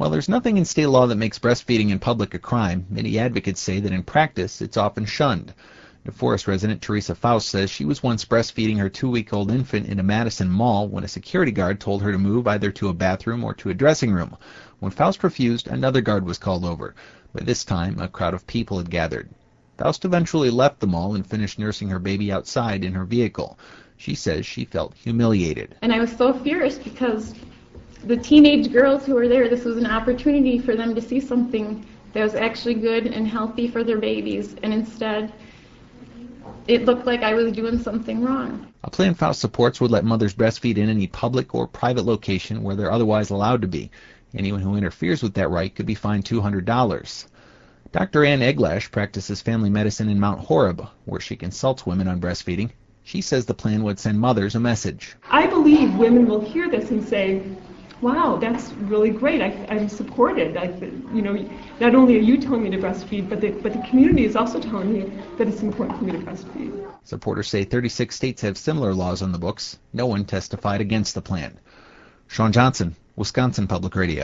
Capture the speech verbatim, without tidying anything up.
While there's nothing in state law that makes breastfeeding in public a crime, many advocates say that in practice it's often shunned. DeForest resident Teresa Faust says she was once breastfeeding her two-week-old infant in a Madison mall when a security guard told her to move either to a bathroom or to a dressing room. When Faust refused, another guard was called over. By this time, a crowd of people had gathered. Faust eventually left the mall and finished nursing her baby outside in her vehicle. She says she felt humiliated. And I was so furious because the teenage girls who were there, this was an opportunity for them to see something that was actually good and healthy for their babies, and instead it looked like I was doing something wrong. A plan Faust supports would let mothers breastfeed in any public or private location where they're otherwise allowed to be. Anyone who interferes with that right could be fined two hundred dollars. Doctor Ann Eglash practices family medicine in Mount Horeb, where she consults women on breastfeeding. She says the plan would send mothers a message. I believe women will hear this and say, wow, that's really great. I, I'm supported. I, you know, not only are you telling me to breastfeed, but the, but the community is also telling me that it's important for me to breastfeed. Supporters say thirty-six states have similar laws on the books. No one testified against the plan. Sean Johnson, Wisconsin Public Radio.